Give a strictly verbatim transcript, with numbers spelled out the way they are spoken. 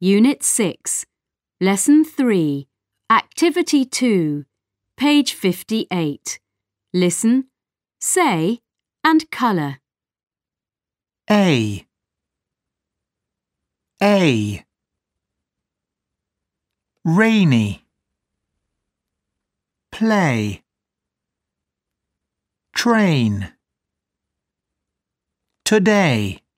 Unit six, Lesson three, Activity two, page fifty-eight. Listen, say, and colour. A A Rainy Play Train Today